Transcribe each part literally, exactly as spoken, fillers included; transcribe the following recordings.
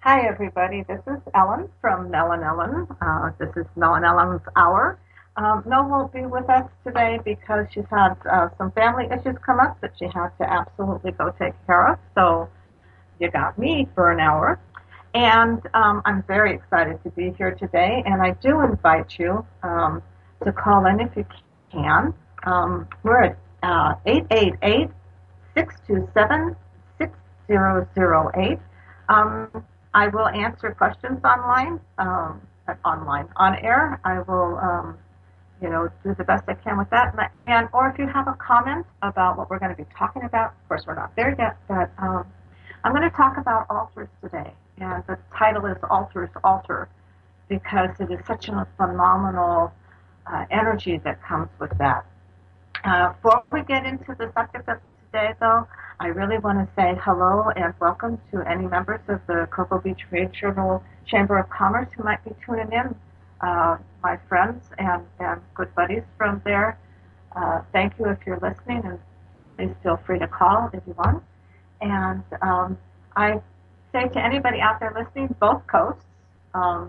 Hi, everybody. This is Ellen from Mel and Ellen. Uh, this is Mel and Ellen's Hour. Um, Mel won't be with us today because she's had uh, some family issues come up that she had to absolutely go take care of. So you got me for an hour. And um, I'm very excited to be here today. And I do invite you um, to call in if you can. Um, we're at uh, eight eight eight, six two seven, six zero zero eight. Um, I will answer questions online, um, online, on air. I will, um, you know, do the best I can with that. And, and or if you have a comment about what we're going to be talking about, of course we're not there yet, but um, I'm going to talk about altars today. And the title is Altars Altar because it is such a phenomenal uh, energy that comes with that. Uh, before we get into the subject of today, though, I really want to say hello and welcome to any members of the Cocoa Beach Regional Chamber of Commerce who might be tuning in. Uh, my friends and, and good buddies from there, uh, thank you if you're listening, and please feel free to call if you want. And um, I say to anybody out there listening, both coasts, um,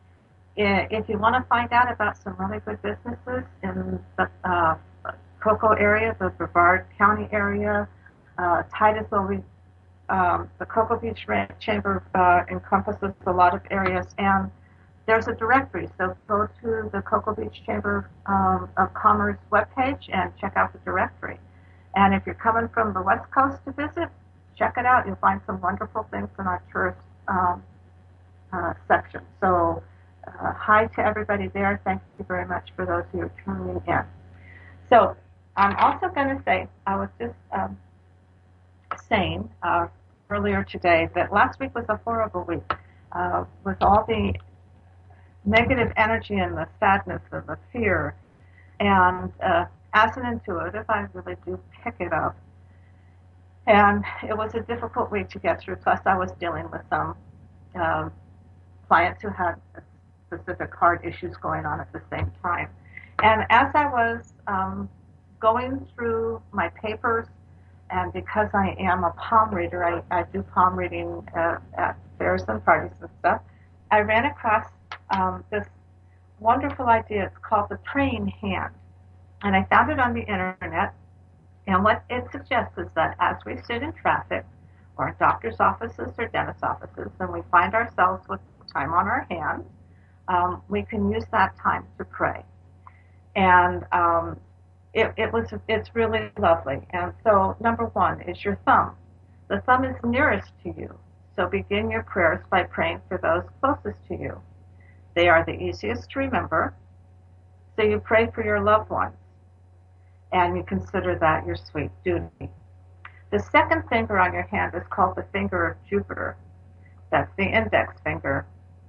if you want to find out about some really good businesses in the uh, Cocoa area, the Brevard County area, uh, Titusville, we, um, the Cocoa Beach Chamber uh, encompasses a lot of areas, and there's a directory. So go to the Cocoa Beach Chamber um, of Commerce webpage and check out the directory. And if you're coming from the West Coast to visit, check it out. You'll find some wonderful things in our tourist um, uh, section. So uh, hi to everybody there. Thank you very much for those who are tuning in. So I'm also going to say, I was just um, saying uh, earlier today that last week was a horrible week uh, with all the negative energy and the sadness and the fear. And uh, as an intuitive, I really do pick it up. And it was a difficult week to get through. Plus, I was dealing with some um, clients who had specific heart issues going on at the same time. And as I was um, going through my papers, and because I am a palm reader, I, I do palm reading uh, at fairs and parties and stuff, I ran across um, this wonderful idea. It's called the praying hand. And I found it on the internet. And what it suggests is that as we sit in traffic, or in doctor's offices or dentist offices, and we find ourselves with time on our hands, um, we can use that time to pray. And um, it, it was, it's really lovely. And so, number one is your thumb. The thumb is nearest to you. So begin your prayers by praying for those closest to you. They are the easiest to remember. So you pray for your loved ones, and you consider that your sweet duty. The second finger on your hand is called the finger of Jupiter. That's the index finger.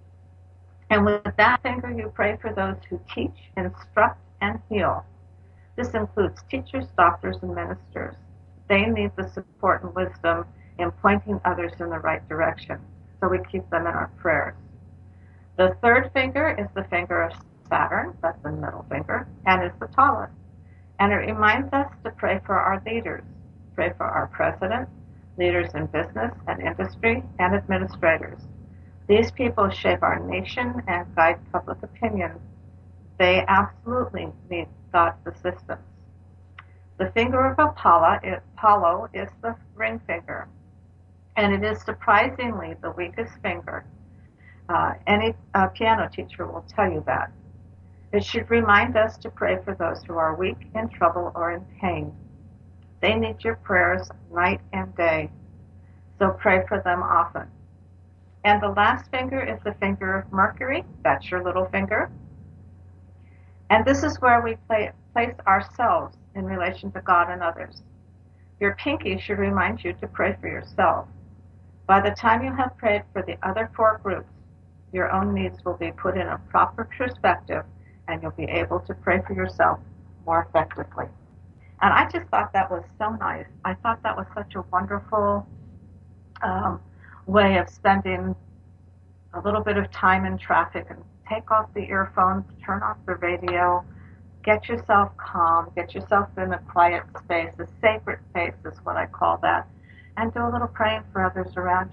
And with that finger, you pray for those who teach, instruct, and heal. This includes teachers, doctors, and ministers. They need the support and wisdom in pointing others in the right direction, so we keep them in our prayers. The third finger is the finger of Saturn, that's the middle finger, and it's the tallest. And it reminds us to pray for our leaders, pray for our president, leaders in business and industry, and administrators. These people shape our nation and guide public opinion. They absolutely need God's assistance. The finger of Apollo is, Apollo is the ring finger, and it is surprisingly the weakest finger. Uh, any uh, piano teacher will tell you that. It should remind us to pray for those who are weak, in trouble, or in pain. They need your prayers night and day, so pray for them often. And the last finger is the finger of Mercury. That's your little finger. And this is where we play, place ourselves in relation to God and others. Your pinky should remind you to pray for yourself. By the time you have prayed for the other four groups, your own needs will be put in a proper perspective, and you'll be able to pray for yourself more effectively. And I just thought that was so nice. I thought that was such a wonderful um, way of spending a little bit of time in traffic, and take off the earphones, turn off the radio, get yourself calm, get yourself in a quiet space, a sacred space is what I call that, and do a little praying for others around you.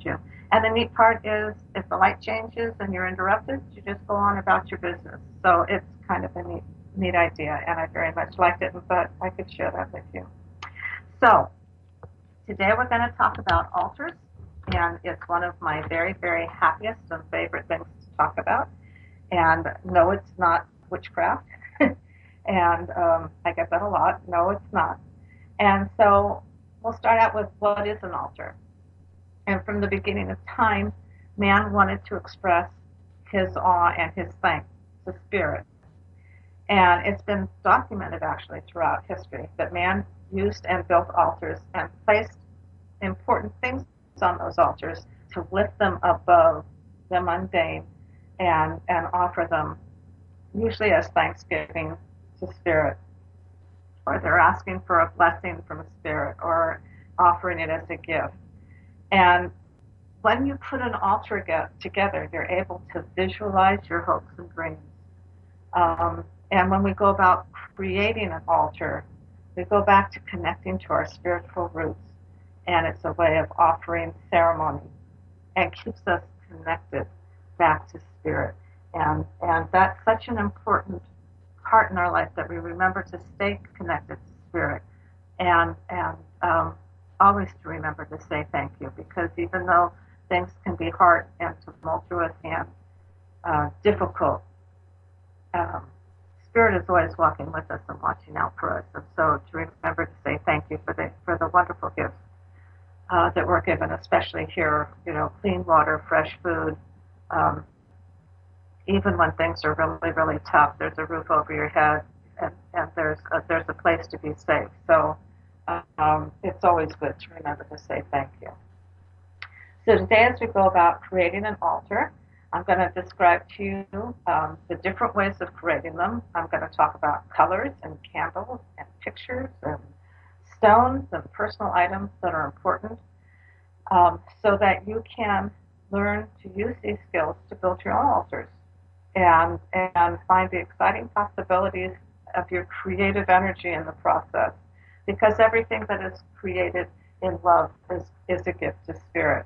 And the neat part is if the light changes and you're interrupted, you just go on about your business. So it's kind of a neat, neat idea, and I very much liked it, but I could share that with you. So today we're going to talk about altars, and it's one of my very, very happiest and favorite things to talk about. And no, it's not witchcraft. and um, I get that a lot. No, it's not. And so we'll start out with what is an altar. And from the beginning of time, man wanted to express his awe and his thanks to spirit. And it's been documented actually throughout history that man used and built altars and placed important things on those altars to lift them above the mundane and, and offer them usually as thanksgiving to spirit. Or they're asking for a blessing from a spirit or offering it as a gift. And when you put an altar get, together, you're able to visualize your hopes and dreams. Um, and when we go about creating an altar, we go back to connecting to our spiritual roots. And it's a way of offering ceremony and keeps us connected back to spirit. And, and that's such an important part in our life that we remember to stay connected to spirit. And, and, um, always to remember to say thank you, because even though things can be hard and tumultuous and uh, difficult, um, Spirit is always walking with us and watching out for us. And so to remember to say thank you for the for the wonderful gifts uh, that we're given, especially here, you know, clean water, fresh food. Um, even when things are really, really tough, there's a roof over your head, and, and there's a, there's a place to be safe. So. Um, it's always good to remember to say thank you. So today, as we go about creating an altar, I'm going to describe to you um, the different ways of creating them. I'm going to talk about colors and candles and pictures and stones and personal items that are important, um, so that you can learn to use these skills to build your own altars and, and find the exciting possibilities of your creative energy in the process. Because everything that is created in love is, is a gift to spirit.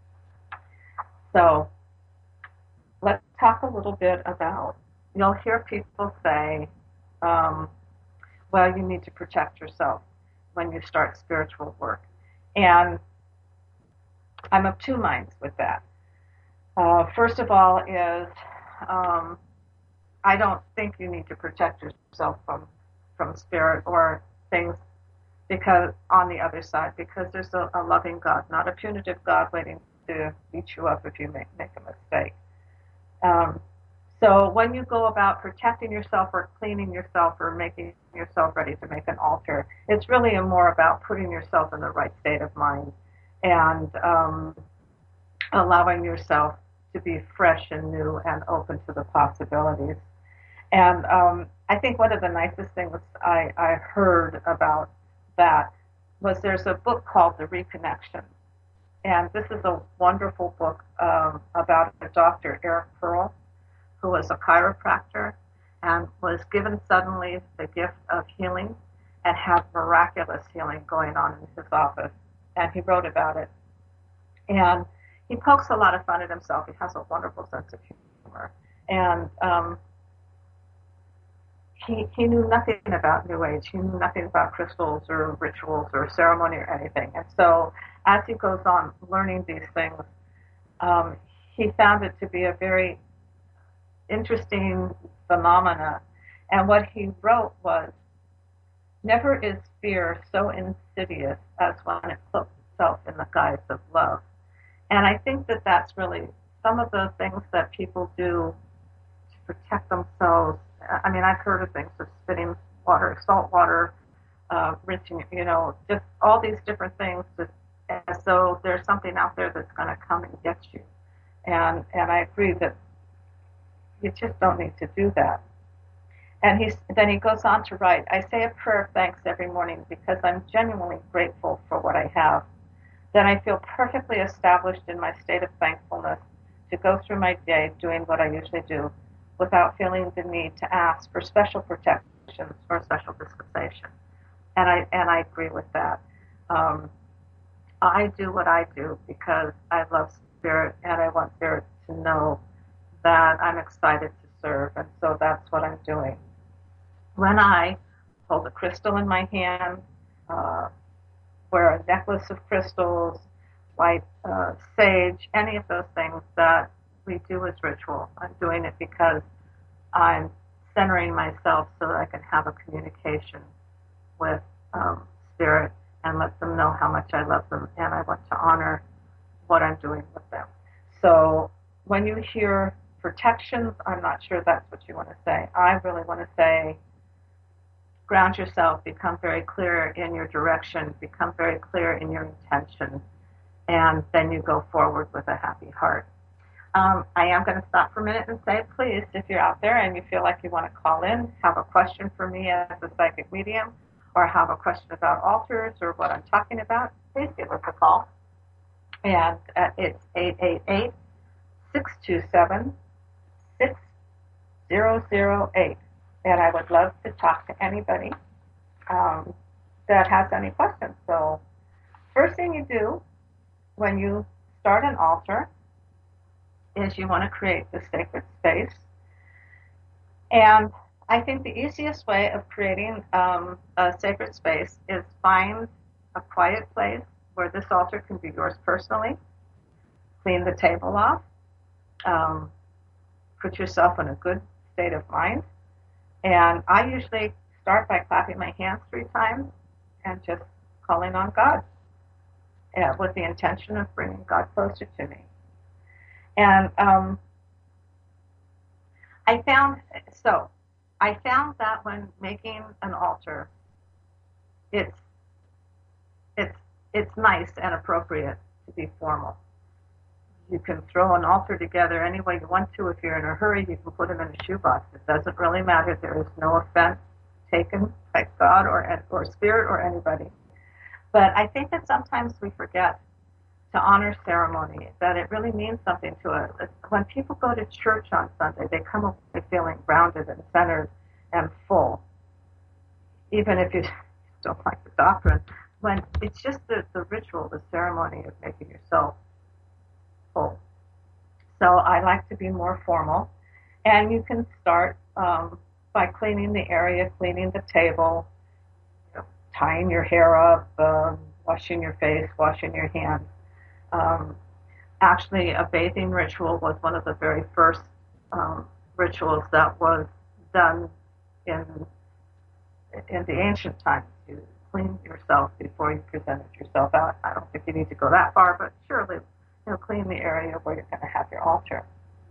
So let's talk a little bit about, you'll hear people say, um, well, you need to protect yourself when you start spiritual work. And I'm of two minds with that. Uh, first of all is, um, I don't think you need to protect yourself from, from spirit or things because on the other side, because there's a, a loving God, not a punitive God waiting to beat you up if you make, make a mistake. Um, so when you go about protecting yourself or cleaning yourself or making yourself ready to make an altar, it's really more about putting yourself in the right state of mind and um, allowing yourself to be fresh and new and open to the possibilities. And um, I think one of the nicest things I, I heard about that was there's a book called The Reconnection. And this is a wonderful book um, about a Doctor Eric Pearl, who was a chiropractor and was given suddenly the gift of healing and had miraculous healing going on in his office. And he wrote about it. And he pokes a lot of fun at himself. He has a wonderful sense of humor. And um, He, he knew nothing about New Age. He knew nothing about crystals or rituals or ceremony or anything. And so as he goes on learning these things, um, he found it to be a very interesting phenomena. And what he wrote was, never is fear so insidious as when it cloaks itself in the guise of love. And I think that that's really some of the things that people do to protect themselves. I mean, I've heard of things of spitting water, salt water, uh, rinsing, you know, just all these different things, just as though there's something out there that's going to come and get you. And and I agree that you just don't need to do that. And he's, then he goes on to write, I say a prayer of thanks every morning because I'm genuinely grateful for what I have. Then I feel perfectly established in my state of thankfulness to go through my day doing what I usually do without feeling the need to ask for special protections or special dispensation. And I and I agree with that. Um, I do what I do because I love Spirit, and I want Spirit to know that I'm excited to serve, and so that's what I'm doing. When I hold a crystal in my hand, uh, wear a necklace of crystals, light uh, sage, any of those things that we do as ritual, I'm doing it because I'm centering myself so that I can have a communication with um, Spirit and let them know how much I love them, and I want to honor what I'm doing with them. So when you hear protections, I'm not sure that's what you want to say. I really want to say, ground yourself, become very clear in your direction, become very clear in your intention, and then you go forward with a happy heart. Um, I am going to stop for a minute and say, please, if you're out there and you feel like you want to call in, have a question for me as a psychic medium, or have a question about altars or what I'm talking about, please give us a call. And uh, it's eight eight eight, six two seven, six zero zero eight. And I would love to talk to anybody um, that has any questions. So first thing you do when you start an altar is you want to create the sacred space. And I think the easiest way of creating um, a sacred space is find a quiet place where this altar can be yours personally. Clean the table off. Um, put yourself in a good state of mind. And I usually start by clapping my hands three times and just calling on God uh, with the intention of bringing God closer to me. And um, I found, so, I found that when making an altar, it's it's it's nice and appropriate to be formal. You can throw an altar together any way you want to. If you're in a hurry, you can put them in a shoebox. It doesn't really matter. There is no offense taken by God or or Spirit or anybody. But I think that sometimes we forget to honor ceremony, that it really means something to us. When people go to church on Sunday, they come away feeling grounded and centered and full, even if you don't like the doctrine. When it's just the, the ritual, the ceremony of making yourself full. So I like to be more formal, and you can start um, by cleaning the area, cleaning the table, you know, tying your hair up, um, washing your face, washing your hands. Um, actually, a bathing ritual was one of the very first um, rituals that was done in in the ancient times. You clean yourself before you presented yourself out. I don't think you need to go that far, but surely, you know, clean the area where you're going to have your altar.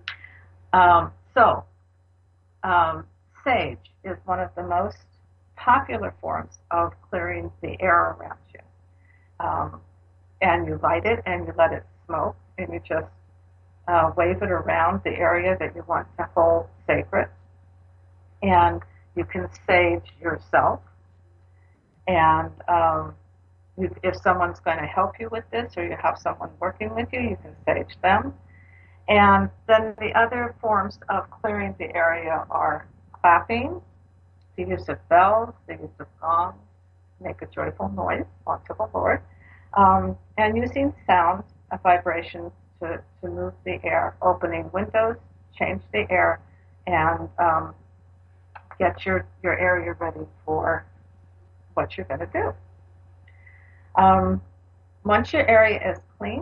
Um, so, um, sage is one of the most popular forms of clearing the air around you. Um, and you light it and you let it smoke, and you just uh, wave it around the area that you want to hold sacred. And you can sage yourself. And um, you, if someone's going to help you with this, or you have someone working with you, you can sage them. And then the other forms of clearing the area are clapping, the use of bells, the use of gongs, make a joyful noise unto the Lord. Um, and using sound, a vibration to, to move the air, opening windows, change the air, and um, get your, your area ready for what you're going to do. Um, once your area is clean,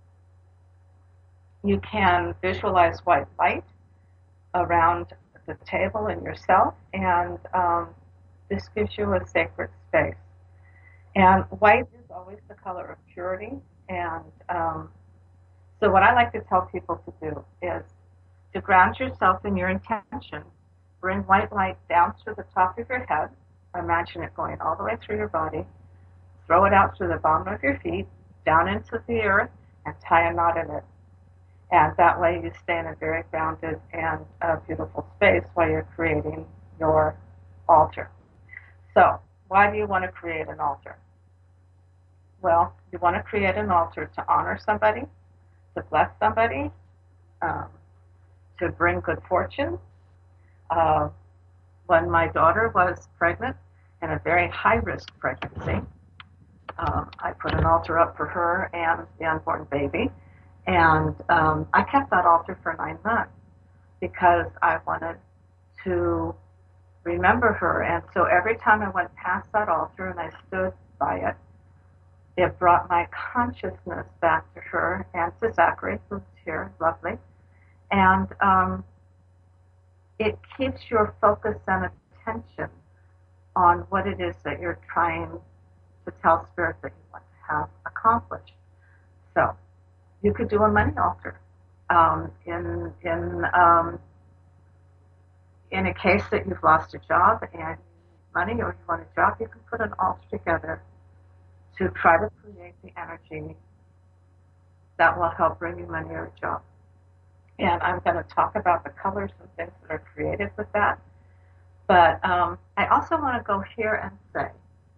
you can visualize white light around the table and yourself, and um, this gives you a sacred space. And white is always the color of purity, and um, so what I like to tell people to do is to ground yourself in your intention. Bring white light down through the top of your head. Imagine it going all the way through your body. Throw it out through the bottom of your feet, down into the earth, and tie a knot in it. And that way you stay in a very grounded and uh, beautiful space while you're creating your altar. So, why do you want to create an altar? Well, you want to create an altar to honor somebody, to bless somebody, um, to bring good fortune. Uh, when my daughter was pregnant, in a very high-risk pregnancy, um, I put an altar up for her and the unborn baby. And um, I kept that altar for nine months because I wanted to remember her. And so every time I went past that altar and I stood by it, it brought my consciousness back to her and to Zachary, who's here, lovely. And um, it keeps your focus and attention on what it is that you're trying to tell Spirit that you want to have accomplished. So you could do a money altar. Um, in in um, in a case that you've lost a job and you need money or you want a job, you can put an altar together to try to create the energy that will help bring you money or a job. And I'm going to talk about the colors and things that are created with that. But um, I also want to go here and say,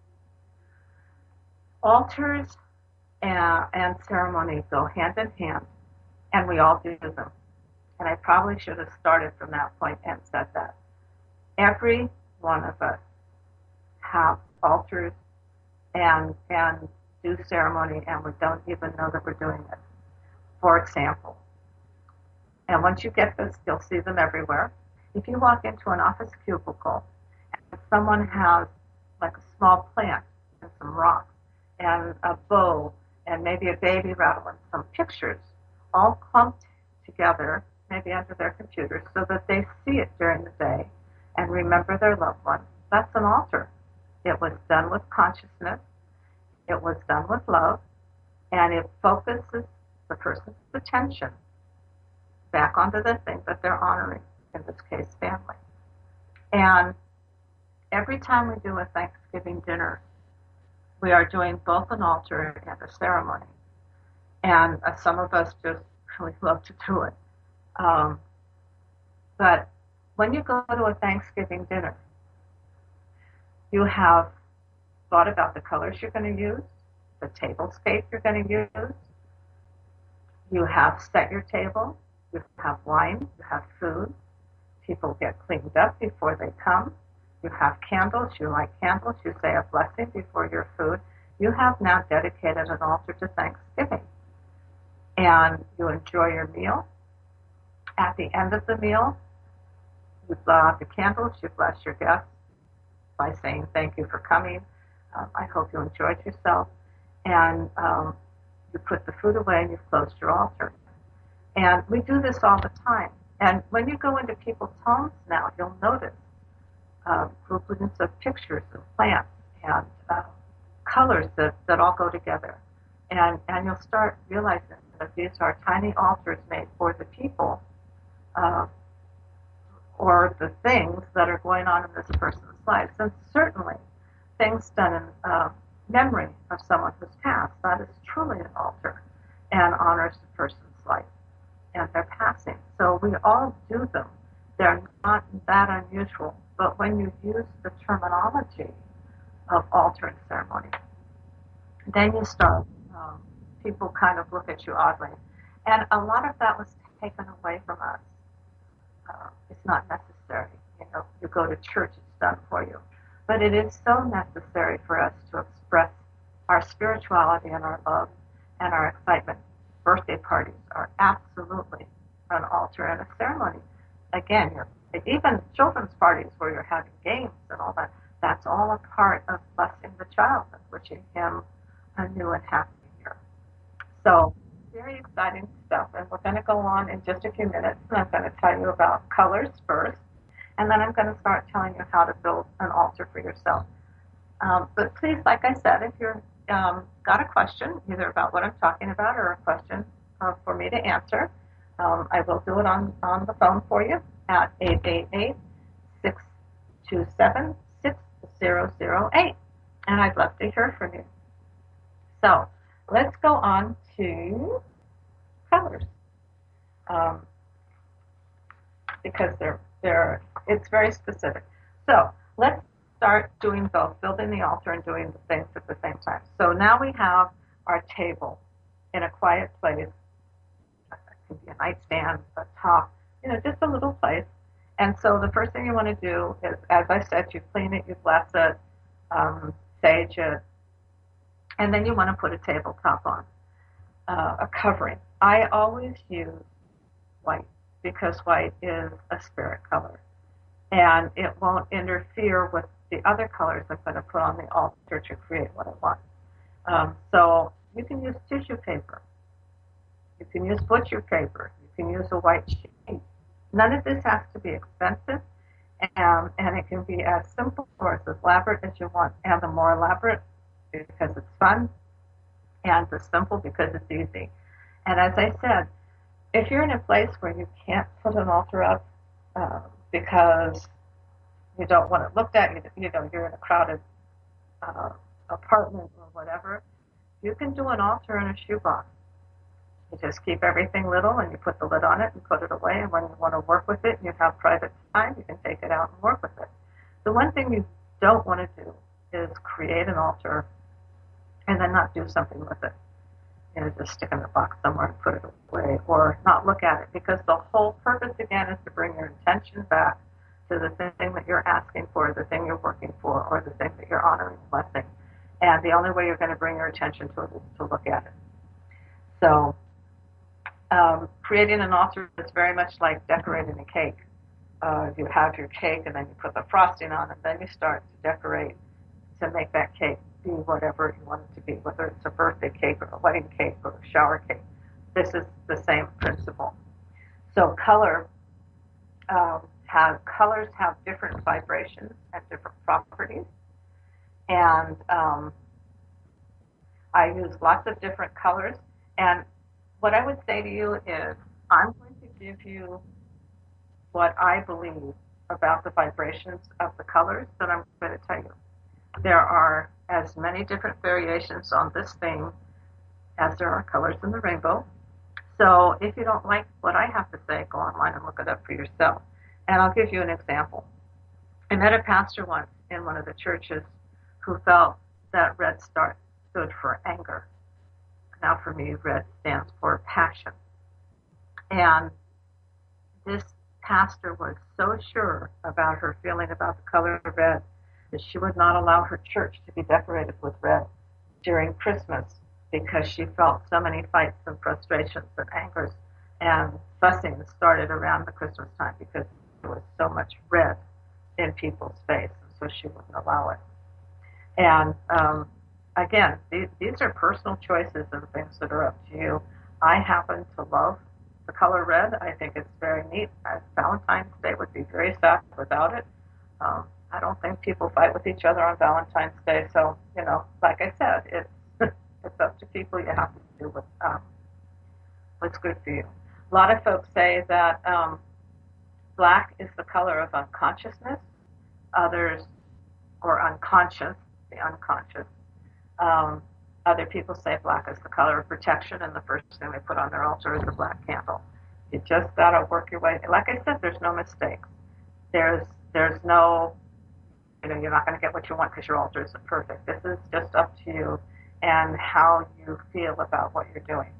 altars and, and ceremony go hand in hand, and we all do them. And I probably should have started from that point and said that. Every one of us have altars and and do ceremony, and we don't even know that we're doing it. For example, and once you get this, you'll see them everywhere. If you walk into an office cubicle and someone has like a small plant and some rocks and a bow and maybe a baby rattle and some pictures all clumped together, maybe under their computer, so that they see it during the day and remember their loved one, that's an altar. It was done with consciousness, it was done with love, and it focuses the person's attention back onto the thing that they're honoring, in this case, family. And every time we do a Thanksgiving dinner, we are doing both an altar and a ceremony. And uh, some of us just really love to do it. Um, but when you go to a Thanksgiving dinner, you have thought about the colors you're going to use, the tablescape you're going to use. You have set your table. You have wine. You have food. People get cleaned up before they come. You have candles. You light candles. You say a blessing before your food. You have now dedicated an altar to Thanksgiving. And you enjoy your meal. At the end of the meal, you blow out the candles. You bless your guests by saying thank you for coming. Um, I hope you enjoyed yourself. And um, you put the food away and you've closed your altar. And we do this all the time. And when you go into people's homes now, you'll notice uh, groupings of pictures and plants and uh, colors that, that all go together. And, and you'll start realizing that these are tiny altars made for the people uh, or the things that are going on in this person's life. And certainly things done in uh, memory of someone who's passed, that is truly an altar and honors the person's life and their passing. So we all do them. They're not that unusual. But when you use the terminology of altar and ceremony, then you start, um, people kind of look at you oddly. And a lot of that was taken away from us. Uh, it's not necessary. You know, you go to church, it's done for you. But it is so necessary for us to express our spirituality and our love and our excitement. Birthday parties are absolutely an altar and a ceremony. Again, you're, even children's parties where you're having games and all that, that's all a part of blessing the child and wishing him a new and happy year. So, very exciting stuff. And we're going to go on in just a few minutes, and I'm going to tell you about colors first. And then I'm going to start telling you how to build an altar for yourself. Um, but please, like I said, if you've um, got a question, either about what I'm talking about or a question uh, for me to answer, um, I will do it on, on the phone for you at eight eight eight, six two seven, six zero zero eight. And I'd love to hear from you. So let's go on to colors. Um, because they're, they're, it's very specific. So let's start doing both, building the altar and doing the things at the same time. So now we have our table in a quiet place. It can be a nightstand, a top, you know, just a little place. And so the first thing you want to do is, as I said, you clean it, you bless it, um, sage it, and then you want to put a tabletop on, uh, a covering. I always use white because white is a spirit color, and it won't interfere with the other colors I'm going to put on the altar to create what I want. Um, so you can use tissue paper. You can use butcher paper. You can use a white sheet. None of this has to be expensive, and, and it can be as simple or as elaborate as you want. And the more elaborate, because it's fun, and the simple because it's easy. And as I said, if you're in a place where you can't put an altar up uh, because you don't want it looked at, you, you know, you're in a crowded uh, apartment or whatever, you can do an altar in a shoebox. You just keep everything little and you put the lid on it and put it away, and when you want to work with it and you have private time, you can take it out and work with it. The one thing you don't want to do is create an altar and then not do something with it. You know, just stick it in a box somewhere and put it away, or not look at it, because the whole purpose, again, is to bring your intention back to the thing that you're asking for, the thing you're working for, or the thing that you're honoring and blessing. And the only way you're going to bring your attention to it is to look at it. So um, creating an altar is very much like decorating a cake. Uh, you have your cake, and then you put the frosting on, and then you start to decorate to make that cake be whatever you want it to be, whether it's a birthday cake or a wedding cake or a shower cake. This is the same principle. So color um, have colors have different vibrations and different properties, and um, I use lots of different colors. And what I would say to you is, I'm going to give you what I believe about the vibrations of the colors that I'm going to tell you. There are as many different variations on this thing as there are colors in the rainbow. So if you don't like what I have to say, go online and look it up for yourself. And I'll give you an example. I met a pastor once in one of the churches who felt that red star stood for anger. Now for me, red stands for passion. And this pastor was so sure about her feeling about the color of red that she would not allow her church to be decorated with red during Christmas, because she felt so many fights and frustrations and angers and fussing started around the Christmas time because there was so much red in people's face, and so she wouldn't allow it. And um, again, these, these are personal choices and things that are up to you. I happen to love the color red. I think it's very neat. Uh, Valentine's Day would be very sad without it. Um, I don't think people fight with each other on Valentine's Day. So, you know, like I said, it's it's up to people. You have to do what, um, what's good for you. A lot of folks say that um, black is the color of unconsciousness. Others, or unconscious, the unconscious. Um, other people say black is the color of protection, and the first thing they put on their altar is a black candle. You just got to work your way. Like I said, there's no mistakes. There's there's no, you know, you're not going to get what you want because your altar isn't perfect. This is just up to you and how you feel about what you're doing.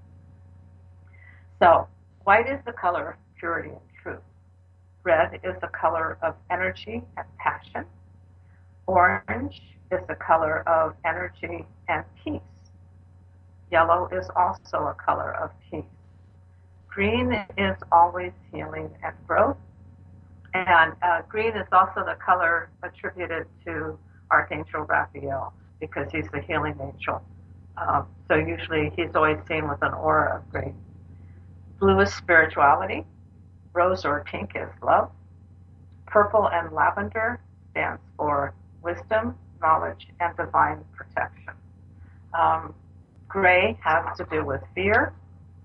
So white is the color of purity and truth. Red is the color of energy and passion. Orange is the color of energy and peace. Yellow is also a color of peace. Green is always healing and growth. And uh, green is also the color attributed to Archangel Raphael, because he's the healing angel. Um, so usually he's always seen with an aura of green. Blue is spirituality. Rose or pink is love. Purple and lavender stands for wisdom, knowledge, and divine protection. Um, gray has to do with fear.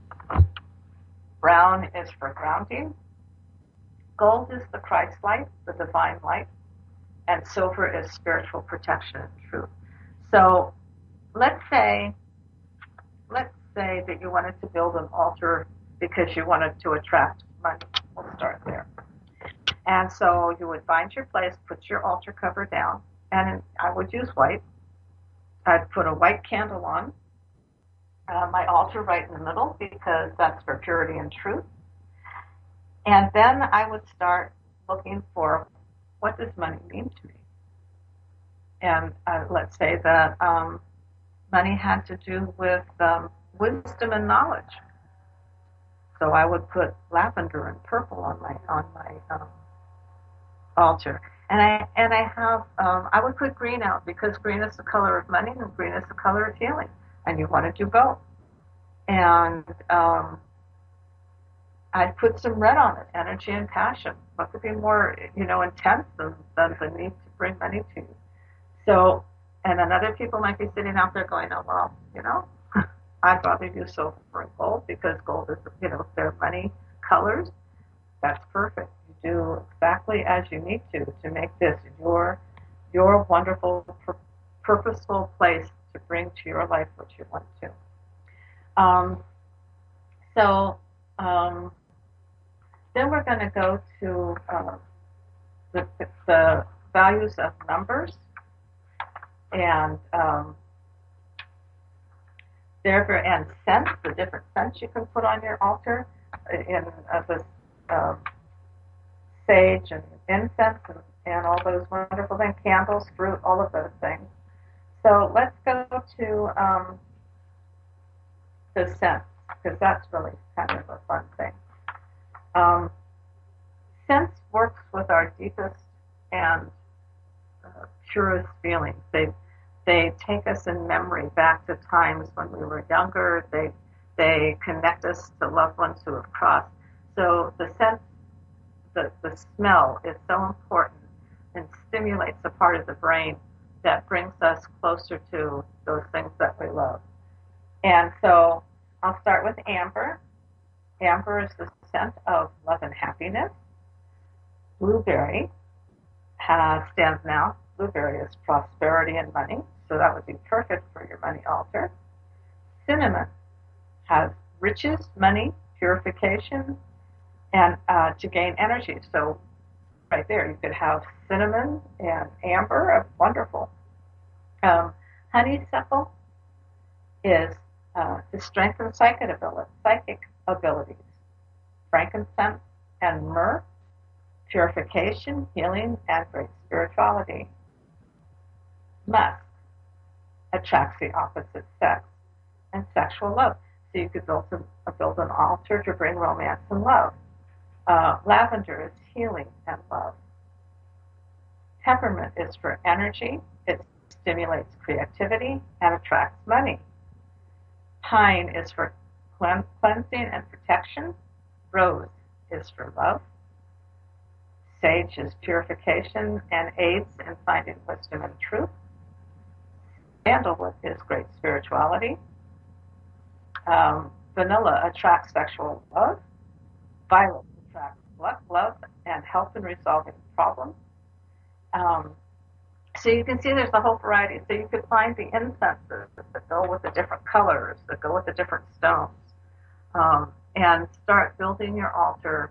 Brown is for grounding. Gold is the Christ light, the divine light, and silver is spiritual protection and truth. So let's say, let's say that you wanted to build an altar because you wanted to attract money. We'll start there. And so you would find your place, put your altar cover down, and I would use white. I'd put a white candle on uh, my altar right in the middle, because that's for purity and truth. And then I would start looking for, what does money mean to me? And uh, let's say that um, money had to do with um, wisdom and knowledge. So I would put lavender and purple on my on my um, altar. And I and I have um, I would put green out because green is the color of money and green is the color of healing. And you want to do both. And um, I'd put some red on it, energy and passion. What could be more, you know, intense than, than the need to bring money to you? So, and then other people might be sitting out there going, oh, well, you know, I'd rather use silver and gold because gold is, you know, their money colors. That's perfect. You do exactly as you need to to make this your your wonderful, pur- purposeful place to bring to your life what you want to. Um, so um, then we're going to go to uh, the, the values of numbers and um, there and scents, the different scents you can put on your altar in uh, the um, sage and incense and, and all those wonderful things, candles, fruit, all of those things. So let's go to um, the scents, because that's really kind of a fun thing. Um, sense works with our deepest and uh, purest feelings. They they take us in memory back to times when we were younger. They they connect us to loved ones who have crossed. So the sense, the, the smell is so important and stimulates a part of the brain that brings us closer to those things that we love. And so I'll start with amber. Amber is the scent of love and happiness. Blueberry has, stands now. Blueberry is prosperity and money, so that would be perfect for your money altar. Cinnamon has riches, money, purification, and uh, to gain energy. So right there, you could have cinnamon and amber, wonderful. Um, honeysuckle is uh, to strengthen psychic ability, psychic abilities. Frankincense and myrrh, purification, healing, and great spirituality. Musk attracts the opposite sex and sexual love. So you could build, some, uh, build an altar to bring romance and love. Uh, lavender is healing and love. Peppermint is for energy. It stimulates creativity and attracts money. Pine is for cleansing and protection. Rose is for love. Sage is purification and aids in finding wisdom and truth. Sandalwood is great spirituality. Um, vanilla attracts sexual love. Violet attracts luck, love, and help in resolving problems. Um, so you can see there's a whole variety. So you could find the incenses that go with the different colors, that go with the different stones, um, and start building your altar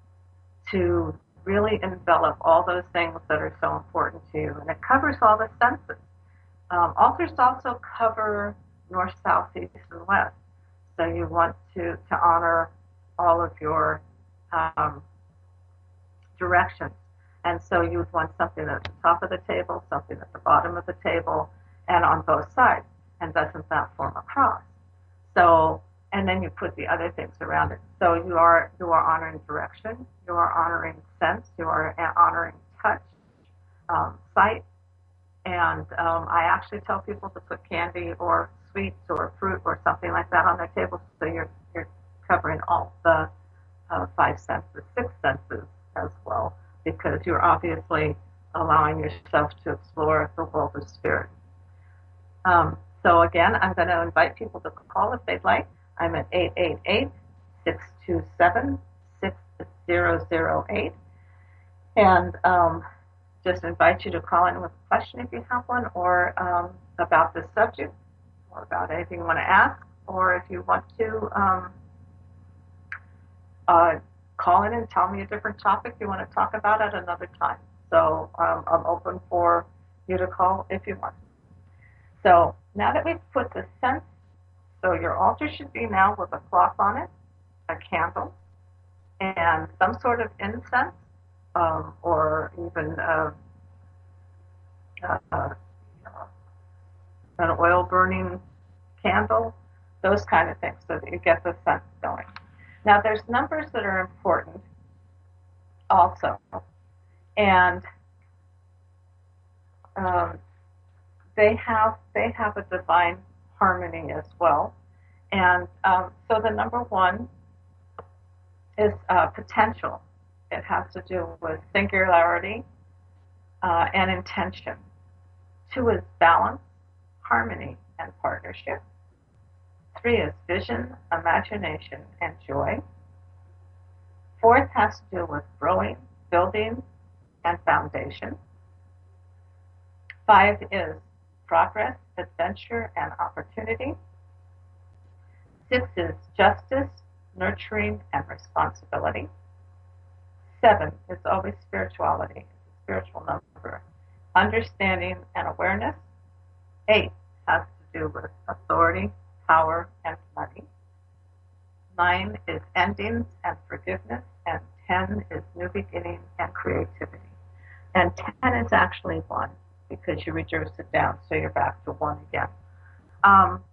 to really envelop all those things that are so important to you. And it covers all the senses. Um, altars also cover north, south, east, and west. So you want to, to honor all of your um, directions. And so you would want something at the top of the table, something at the bottom of the table, and on both sides. And doesn't that form a cross? So, and then you put the other things around it. So you are you are honoring direction, you are honoring sense, you are honoring touch, um, sight, and um, I actually tell people to put candy or sweets or fruit or something like that on their table, so you're you're covering all the uh, five senses, six senses as well, because you're obviously allowing yourself to explore the world of spirit. Um, so again, I'm going to invite people to call if they'd like. I'm at eight eight eight, six two seven, six zero zero eight. And um, just invite you to call in with a question if you have one, or um, about this subject, or about anything you want to ask, or if you want to um, uh, call in and tell me a different topic you want to talk about at another time. So um, I'm open for you to call if you want. So now that we've put the scent, so your altar should be now with a cloth on it, a candle, and some sort of incense, um, or even uh, uh, an oil burning candle, those kind of things, so that you get the scent going. Now, there's numbers that are important also, and um, they have they have a divine harmony as well. And um, so the number one is uh, potential. It has to do with singularity uh, and intention. Two is balance, harmony, and partnership. Three is vision, imagination, and joy. Fourth has to do with growing, building, and foundation. Five is progress, adventure, and opportunity. Six is justice, nurturing, and responsibility. Seven is always spirituality, it's a spiritual number, understanding and awareness. Eight has to do with authority, power, and money. Nine is endings and forgiveness, and ten is new beginning and creativity. And ten is actually one, because you reduce it down, so you're back to one again. Um,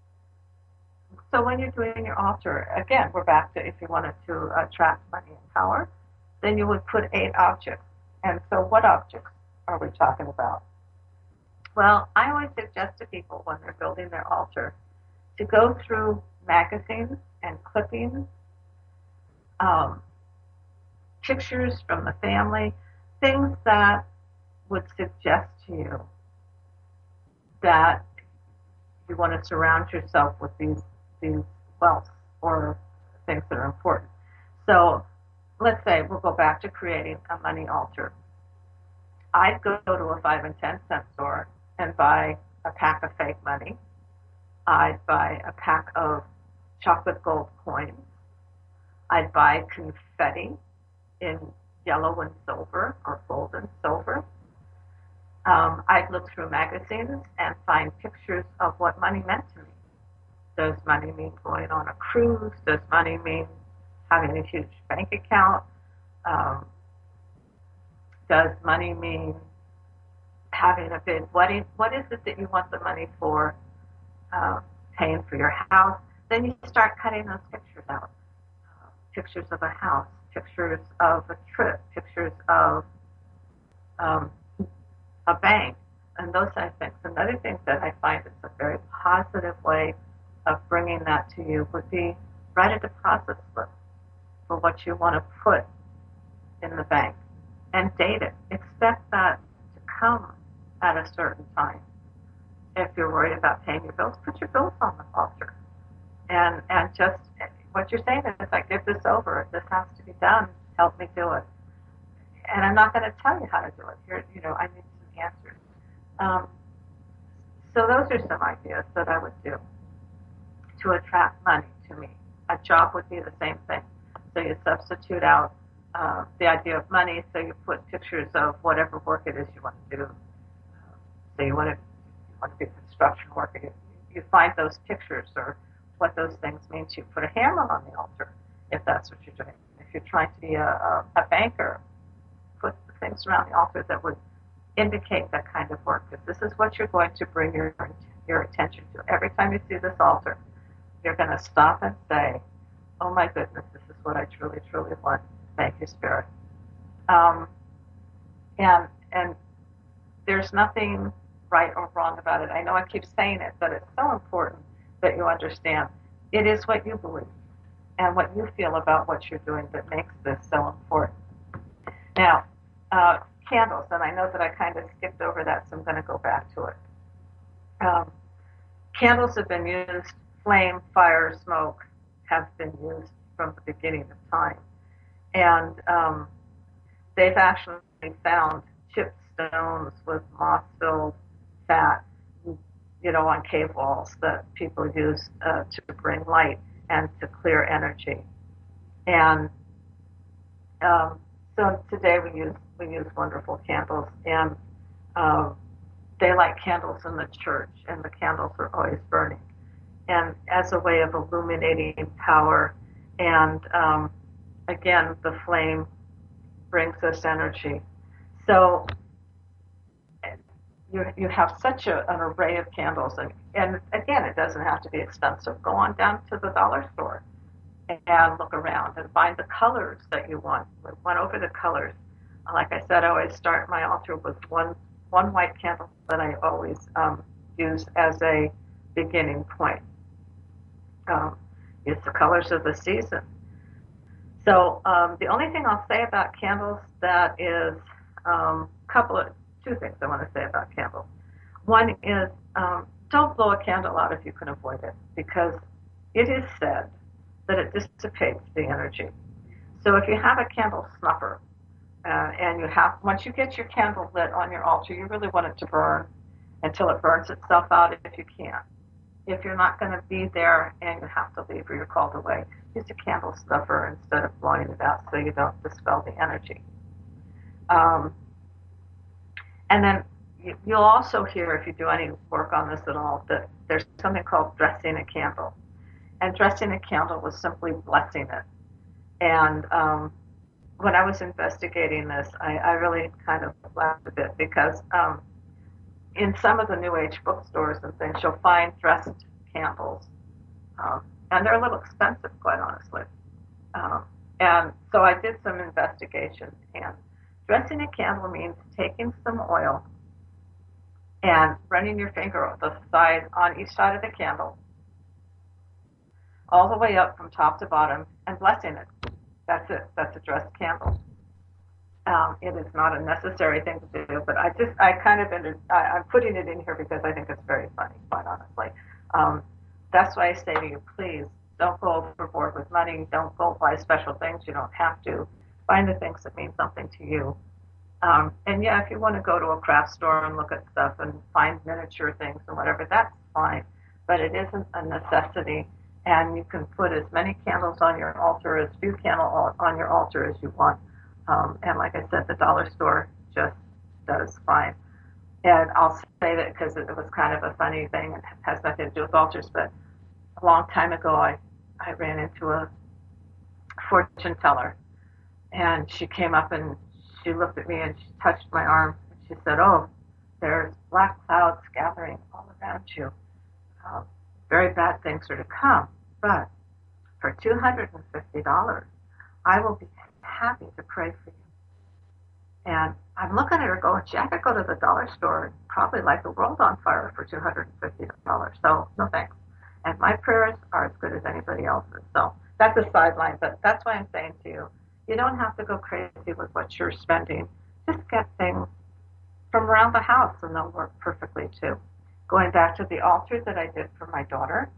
so when you're doing your altar, again, we're back to if you wanted to attract money and power, then you would put eight objects. And so what objects are we talking about? Well, I always suggest to people when they're building their altar to go through magazines and clippings, um, pictures from the family, things that would suggest to you that you want to surround yourself with these these wealth or things that are important. So let's say we'll go back to creating a money altar. I'd go to a five and ten cent store and buy a pack of fake money. I'd buy a pack of chocolate gold coins. I'd buy confetti in yellow and silver or gold and silver. Um, I'd look through magazines and find pictures of what money meant to me. Does money mean going on a cruise? Does money mean having a huge bank account? Um, does money mean having a big wedding? What is it that you want the money for? Uh, paying for your house? Then you start cutting those pictures out. Uh, pictures of a house, pictures of a trip, pictures of um, a bank, and those kind of things. Another thing that I find is a very positive way of bringing that to you would be write a deposit slip for what you want to put in the bank and date it. Expect that to come at a certain time. If you're worried about paying your bills, put your bills on the altar. And and just what you're saying is, I give this over. This has to be done. Help me do it. And I'm not going to tell you how to do it. Here, you know, I need some answers. Um, so those are some ideas that I would do to attract money to me. A job would be the same thing. So you substitute out uh, the idea of money, so you put pictures of whatever work it is you want to do. Uh, so you want to, you want to be construction worker. You, you find those pictures or what those things mean. You put a hammer on the altar if that's what you're doing. If you're trying to be a, a, a banker, put the things around the altar that would indicate that kind of work. If this is what you're going to bring your your attention to. Every time you see this altar, you're going to stop and say, oh my goodness, this is what I truly, truly want. Thank you, Spirit. Um, and and there's nothing right or wrong about it. I know I keep saying it, but it's so important that you understand it is what you believe and what you feel about what you're doing that makes this so important. Now, uh, candles, and I know that I kind of skipped over that, so I'm going to go back to it. Um, candles have been used, flame, fire, smoke have been used from the beginning of time. And um, they've actually found chipped stones with moss-filled fat, you know, on cave walls that people use uh, to bring light and to clear energy. And um, so today we use we use wonderful candles, and um, they light candles in the church, and the candles are always burning, and as a way of illuminating power. And um, again, the flame brings us energy. So you you have such a, an array of candles, and, and again, it doesn't have to be expensive. Go on down to the dollar store and look around and find the colors that you want. We went over the colors. Like I said, I always start my altar with one one white candle that I always um, use as a beginning point. Um, it's the colors of the season. So um, the only thing I'll say about candles that is um, couple of two things I want to say about candles. One is um, don't blow a candle out if you can avoid it, because it is said that it dissipates the energy. So if you have a candle snuffer, uh, and you have, once you get your candle lit on your altar, you really want it to burn until it burns itself out if you can. If you're not going to be there and you have to leave or you're called away, use a candle snuffer instead of blowing it out so you don't dispel the energy. Um, and then you, you'll also hear, if you do any work on this at all, that there's something called dressing a candle. And dressing a candle was simply blessing it. And um, when I was investigating this, I, I really kind of laughed a bit because um, in some of the New Age bookstores and things, you'll find dressed candles. Um, and they're a little expensive, quite honestly. Um, and so I did some investigation. And dressing a candle means taking some oil and running your finger on the side, on each side of the candle, all the way up from top to bottom, and blessing it. That's it. That's a dressed candle. Um, it is not a necessary thing to do, but I just, I kind of, ended, I, I'm putting it in here because I think it's very funny, quite honestly. Um, that's why I say to you, please, don't go overboard with money. Don't go buy special things. You don't have to. Find the things that mean something to you. Um, and yeah, if you want to go to a craft store and look at stuff and find miniature things and whatever, that's fine. But it isn't a necessity. And you can put as many candles on your altar, as few candles on your altar as you want. Um, and like I said, the dollar store just does fine. And I'll say that because it was kind of a funny thing and has nothing to do with altars, but a long time ago I, I ran into a fortune teller. And she came up and she looked at me and she touched my arm. And she said, "Oh, there's black clouds gathering all around you. Um, very bad things are to come. But for two hundred fifty dollars, I will be happy to pray for you." And I'm looking at her going, "Gee, I could go to the dollar store and probably light the world on fire for two hundred fifty dollars. So no thanks. And my prayers are as good as anybody else's." So that's a sideline, but that's why I'm saying to you, you don't have to go crazy with what you're spending. Just get things from around the house and they'll work perfectly too. Going back to the altar that I did for my daughter,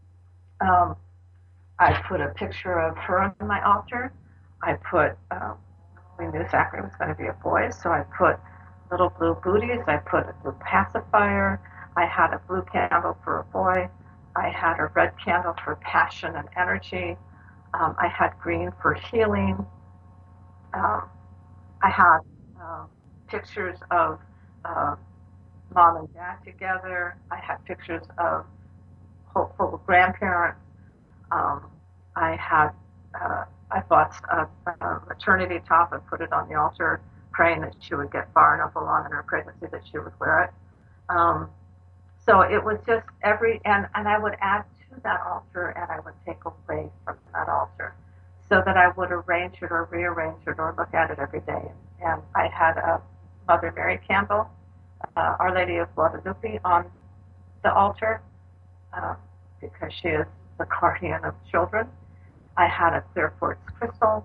um, I put a picture of her on my altar. I put, um, we knew Zachary was going to be a boy, so I put little blue booties. I put a blue pacifier. I had a blue candle for a boy. I had a red candle for passion and energy. Um, I had green for healing. Um, I had um, pictures of uh, mom and dad together. I had pictures of hopeful grandparents. Um, I had, uh, I bought a, a maternity top and put it on the altar, praying that she would get far enough along in her pregnancy that she would wear it. Um, so it was just every, and, and I would add to that altar and I would take away from that altar so that I would arrange it or rearrange it or look at it every day. And I had a Mother Mary candle, uh, Our Lady of Guadalupe on the altar, uh, because she is the guardian of children. I had a clear quartz crystal,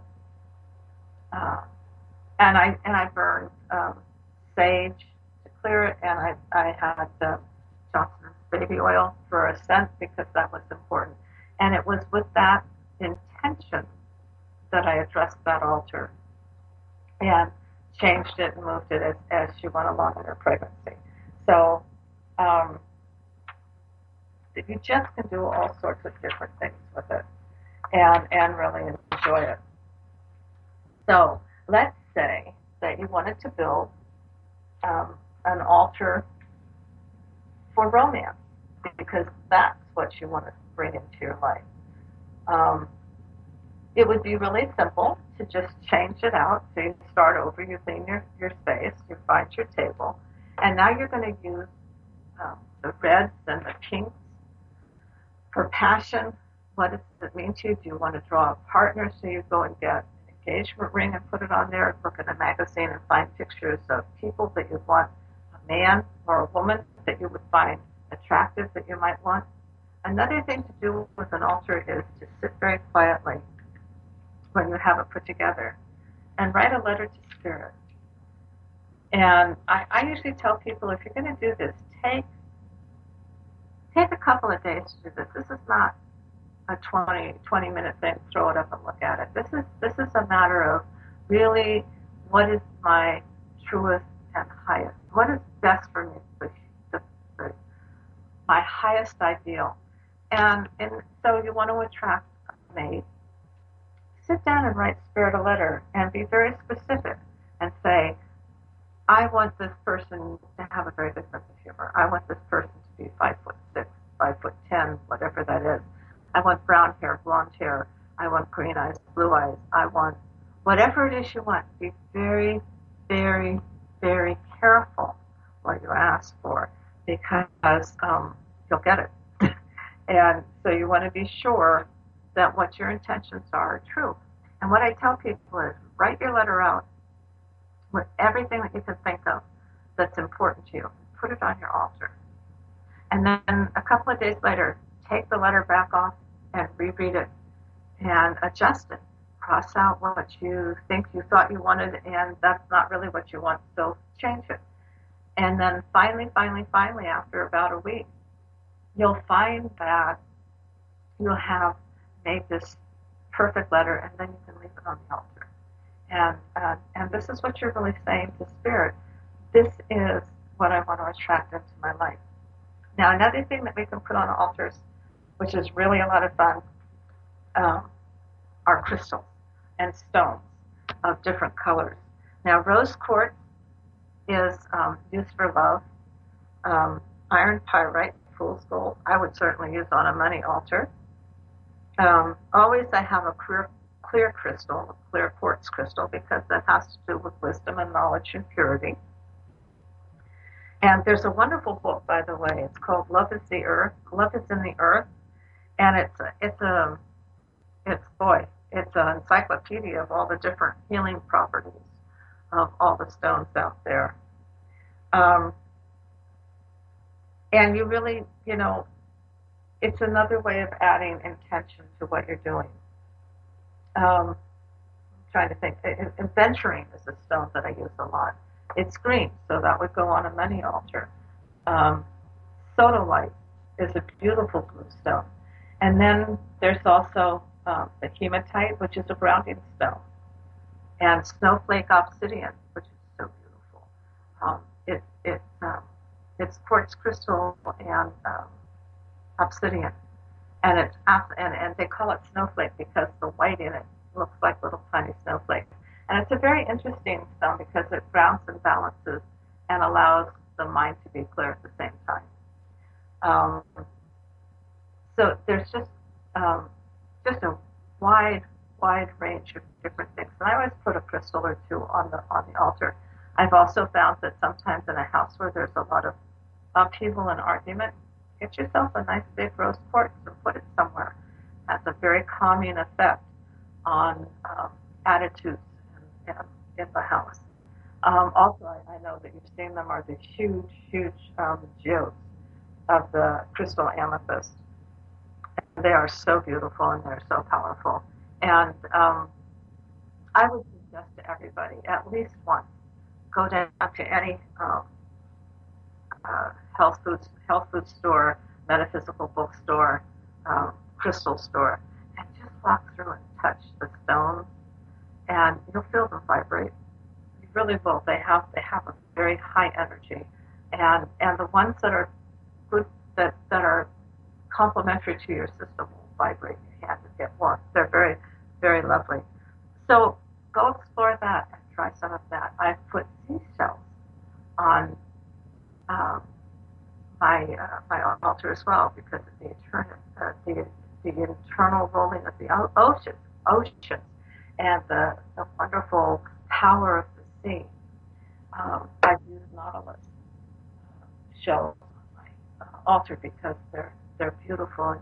uh, and I and I burned um, sage to clear it, and I I had uh, Johnson's baby oil for a scent because that was important. And it was with that intention that I addressed that altar and changed it and moved it as, as she went along in her pregnancy. So um, you just can do all sorts of different things with it and, and really enjoy it. So let's say that you wanted to build um, an altar for romance because that's what you want to bring into your life. Um, it would be really simple to just change it out. So you start over, you clean your, your space, you find your table, and now you're going to use um, the reds and the pinks for passion, What does it mean to you? Do you want to draw a partner? So you go and get an engagement ring and put it on there, look in a magazine and find pictures of people that you want, a man or a woman that you would find attractive that you might want. Another thing to do with an altar is to sit very quietly when you have it put together and write a letter to Spirit. And I, I usually tell people, if you're going to do this, take take a couple of days to do this. This is not a twenty, twenty minute thing, throw it up and look at it. This is this is a matter of really what is my truest and highest, what is best for me, the, the, the, my highest ideal. And, and so you want to attract a mate. Sit down and write Spirit a letter and be very specific and say, I want this person to have a very good sense of humor. I want this person to be five foot six, five foot ten, whatever that is. I want brown hair, blonde hair. I want green eyes, blue eyes. I want whatever it is you want. Be very, very, very careful what you ask for, because um, you'll get it. And so you want to be sure that what your intentions are are true. And what I tell people is, write your letter out with everything that you can think of that's important to you. Put it on your altar. And then a couple of days later, take the letter back off and reread it and adjust it. Cross out what you think you thought you wanted, and that's not really what you want, so change it. And then finally, finally, finally, after about a week, you'll find that you'll have made this perfect letter, and then you can leave it on the altar. And uh, and this is what you're really saying to Spirit. This is what I want to attract into my life. Now, another thing that we can put on altars, which is really a lot of fun, um, are crystals and stones of different colors. Now, rose quartz is um, used for love. Um, iron pyrite, fool's gold, I would certainly use on a money altar. Um, always I have a clear, clear crystal, a clear quartz crystal, because that has to do with wisdom and knowledge and purity. And there's a wonderful book, by the way. It's called Love is the Earth. Love is in the Earth. And it's a, it's a, it's, boy, it's an encyclopedia of all the different healing properties of all the stones out there. Um, and you really, you know, it's another way of adding intention to what you're doing. Um, I'm trying to think. Aventurine is a stone that I use a lot. It's green, so that would go on a money altar. Um, sodalite is a beautiful blue stone. And then there's also um, the hematite, which is a grounding stone, and snowflake obsidian, which is so beautiful. Um, it, it, um, it's quartz crystal and um, obsidian, and it's and, and they call it snowflake because the white in it looks like little tiny snowflakes. And it's a very interesting stone because it grounds and balances and allows the mind to be clear at the same time. Um, so there's just um, just a wide, wide range of different things. And I always put a crystal or two on the on the altar. I've also found that sometimes in a house where there's a lot of upheaval and argument, get yourself a nice big rose quartz and put it somewhere. It has a very calming effect on um, attitudes in, in, in the house. Um, also, I, I know that you've seen them, are the huge, huge um, geodes of the crystal amethyst. And they are so beautiful and they're so powerful. And um, I would suggest to everybody, at least once, go down to any um, uh, health food health food store, metaphysical bookstore, um, crystal store, and just walk through and touch the stones, and you'll feel them vibrate. You really will. They have they have a very high energy, and and the ones that are good, that that are complementary to your system, will vibrate in your hand and get warm. They're very, very lovely. So go explore that and try some of that. I've put seashells on um, my uh, my altar as well because of the eternal, uh, the the internal rolling of the ocean, oceans, and the, the wonderful power of the sea. Um, I've used nautilus uh, shells on my uh, altar because they're they're beautiful and it's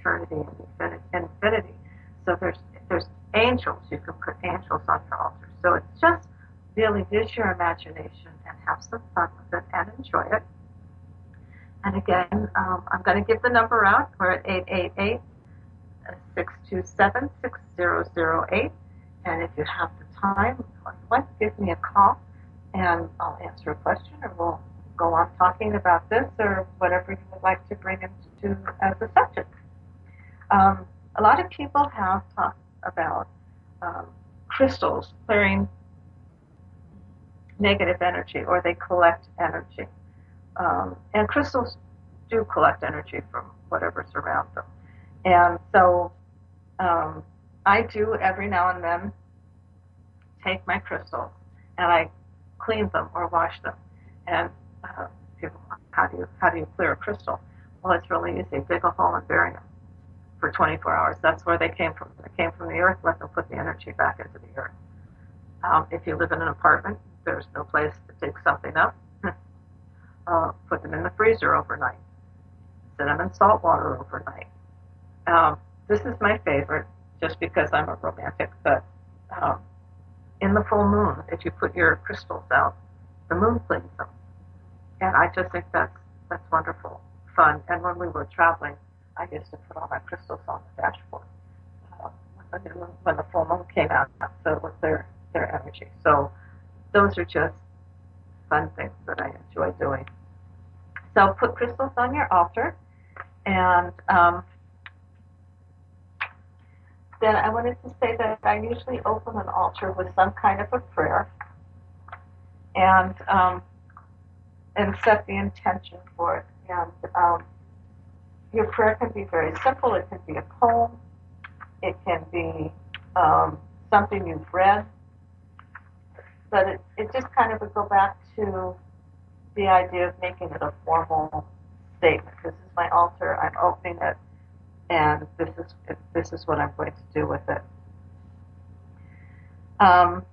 eternity and infinity. So there's there's angels. You can put angels on your altar. So it's just really use your imagination and have some fun with it and enjoy it. And again, um, I'm going to give the number out. We're at eight eight eight, six two seven, six zero zero eight. And if you have the time, or you want to give me a call, and I'll answer a question, or we'll go on talking about this or whatever you would like to bring into as a subject. Um, a lot of people have talked about um, crystals clearing negative energy, or they collect energy. Um, and crystals do collect energy from whatever's around them. And so um, I do every now and then take my crystals and I clean them or wash them. And uh, people, how do you how do you clear a crystal? Well, it's really easy. Dig a hole and bury them for twenty-four hours. That's where they came from. They came from the earth. Let them put the energy back into the earth. Um, if you live in an apartment, there's no place to dig something up. uh, put them in the freezer overnight. Set them in salt water overnight. Um, this is my favorite, just because I'm a romantic, but um, in the full moon, if you put your crystals out, the moon cleans them. And I just think that's that's wonderful, fun. And when we were traveling, I used to put all my crystals on the dashboard uh, when, the moon, when the full moon came out, so it was their, their energy. So those are just fun things that I enjoy doing. So put crystals on your altar, and um, then I wanted to say that I usually open an altar with some kind of a prayer, and um, and set the intention for it. And um, your prayer can be very simple. It can be a poem. It can be um, something you've read. But it, it just kind of would go back to the idea of making it a formal statement. This is my altar. I'm opening it, and this is this is what I'm going to do with it. Um,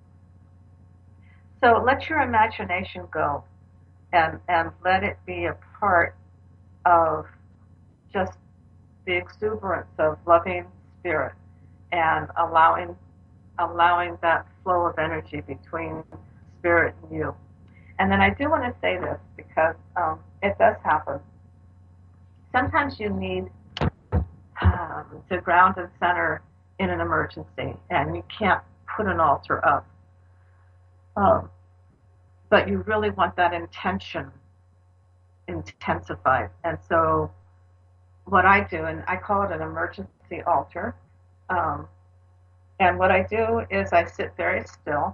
so let your imagination go, and and let it be a part of just the exuberance of loving spirit, and allowing allowing that flow of energy between spirit and you. And then I do want to say this, because um, it does happen. Sometimes you need um, to ground and center in an emergency, and you can't put an altar up. Um, but you really want that intention intensified. And so what I do, and I call it an emergency altar, um, and what I do is I sit very still,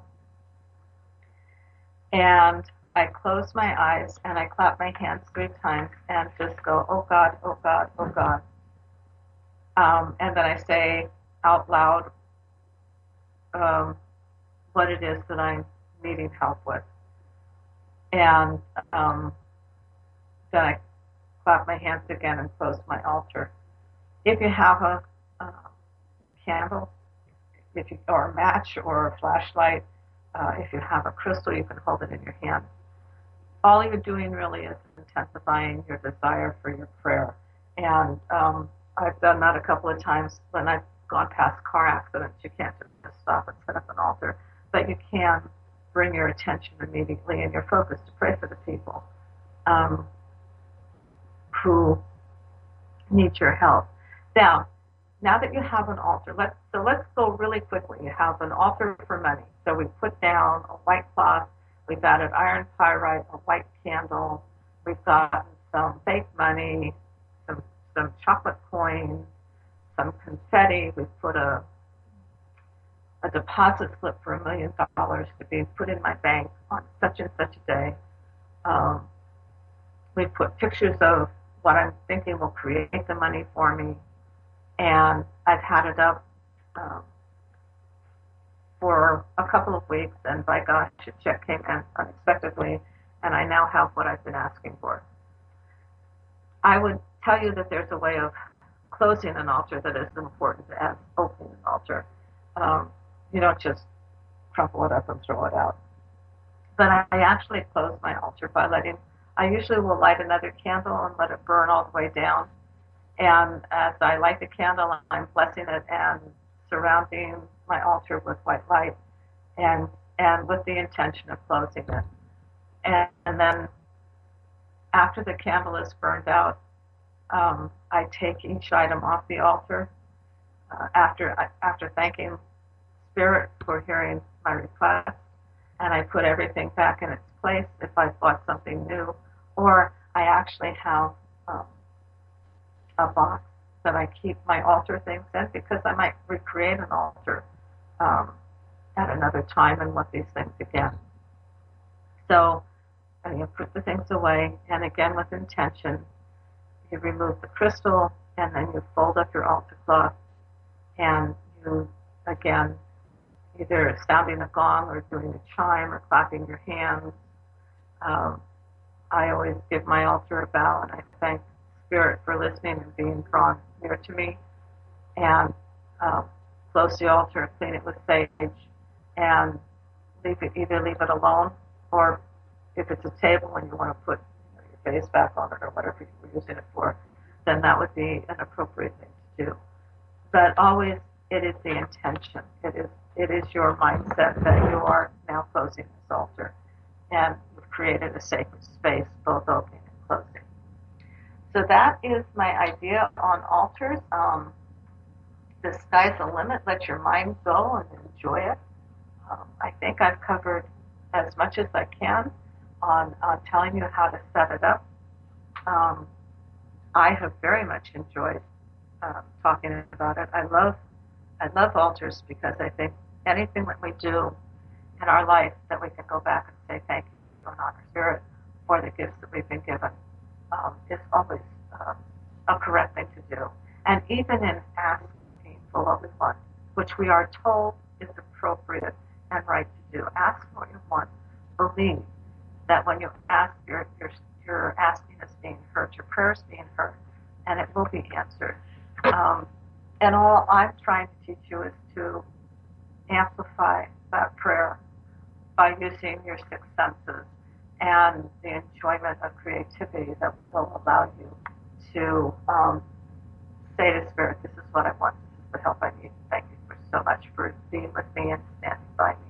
and I close my eyes and I clap my hands three times and just go, oh God, oh God, oh God. Um, and then I say out loud um, what it is that I'm needing help with. And um, then I clap my hands again and close my altar. If you have a uh, candle, if you, or a match or a flashlight, uh, if you have a crystal, you can hold it in your hand. All you're doing really is intensifying your desire for your prayer. And um, I've done that a couple of times when I've gone past car accidents. You can't just stop and set up an altar, but you can bring your attention immediately and your focus to pray for the people um, who need your help. Now, now that you have an altar, let's so let's go really quickly. You have an altar for money. So we put down a white cloth. We've added iron pyrite, a white candle. We've got some fake money, some some chocolate coins, some confetti. We've put a a deposit slip for a million dollars to be put in my bank on such and such a day. Um, we've put pictures of what I'm thinking will create the money for me, and I've had it up um, for a couple of weeks, and by gosh, a check came in unexpectedly, and I now have what I've been asking for. I would tell you that there's a way of closing an altar that is as important as opening an altar. Um, you don't just crumple it up and throw it out. But I, I actually close my altar by letting, I usually will light another candle and let it burn all the way down, And as I light the candle, I'm blessing it and surrounding my altar with white light, and and with the intention of closing it. And, and then after the candle is burned out, um, I take each item off the altar uh, after after thanking Spirit for hearing my request, and I put everything back in its place if I bought something new, or I actually have um, a box that I keep my altar things in, because I might recreate an altar um, at another time and want these things again. So uh, you put the things away, and again with intention, you remove the crystal, and then you fold up your altar cloth, and you again either sounding a gong or doing a chime or clapping your hands. Um, I always give my altar a bow, and I thank Spirit for listening and being drawn near to me, and um, close the altar, clean it with sage, and leave it, either leave it alone, or if it's a table and you want to put you know, your face back on it or whatever you were using it for, then that would be an appropriate thing to do. But always, it is the intention. It is it is your mindset that you are now closing this altar, and you've created a sacred space, both opening and closing. So that is my idea on altars. Um, the sky's the limit. Let your mind go and enjoy it. Um, I think I've covered as much as I can on, on telling you how to set it up. Um, I have very much enjoyed um, talking about it. I love I love altars because I think anything that we do in our life that we can go back and say thank you and honor Spirit for the gifts that we've been given um, is always uh, a correct thing to do. And even in asking for what we want, which we are told is appropriate and right to do, ask for what you want. Believe that when you ask, your your your asking is being heard, your prayer is being heard, and it will be answered. Um, and all I'm trying to teach you is to amplify that prayer by using your six senses and the enjoyment of creativity that will allow you to um, say to Spirit, this is what I want, this is the help I need. Thank you for so much for being with me and standing by me.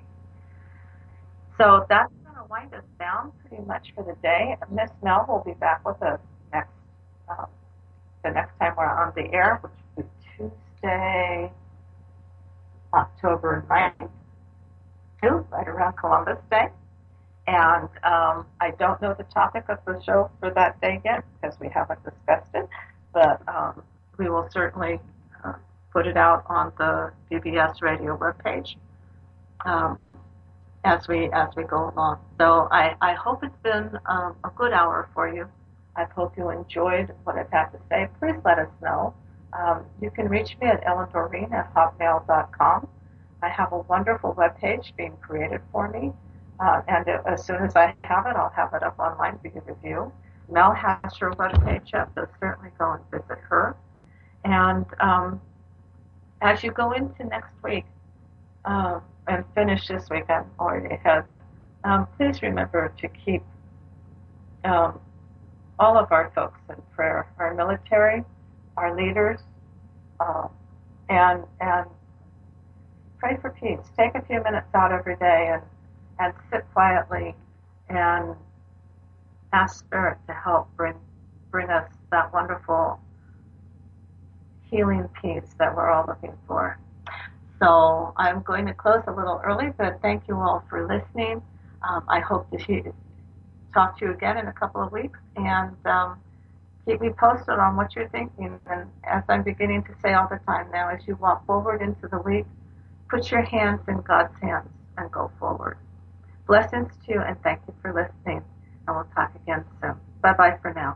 So that's going to wind us down pretty much for the day. Miss Mel will be back with us next um, the next time we're on the air, which will be Tuesday, October ninth, right around Columbus Day. And um, I don't know the topic of the show for that day yet because we haven't discussed it, but um, we will certainly uh, put it out on the B B S radio webpage um, as we as we go along. So I, I hope it's been um, a good hour for you. I hope you enjoyed what I've had to say. Please let us know. Um, you can reach me at ellen doreen at hotmail dot com. I have a wonderful webpage being created for me. Uh, and it, as soon as I have it, I'll have it up online for you to view. Mel has her webpage up, so certainly go and visit her. And um, as you go into next week uh, and finish this week, I'm already ahead, um, please remember to keep um, all of our folks in prayer, our military, our leaders, uh, and and pray for peace. Take a few minutes out every day and and sit quietly and ask Spirit to help bring bring us that wonderful healing peace that we're all looking for. So I'm going to close a little early, but thank you all for listening. Um, I hope to see, talk to you again in a couple of weeks, and um, keep me posted on what you're thinking. And as I'm beginning to say all the time now, as you walk forward into the week, put your hands in God's hands and go forward. Blessings to you, and thank you for listening, and we'll talk again soon. Bye-bye for now.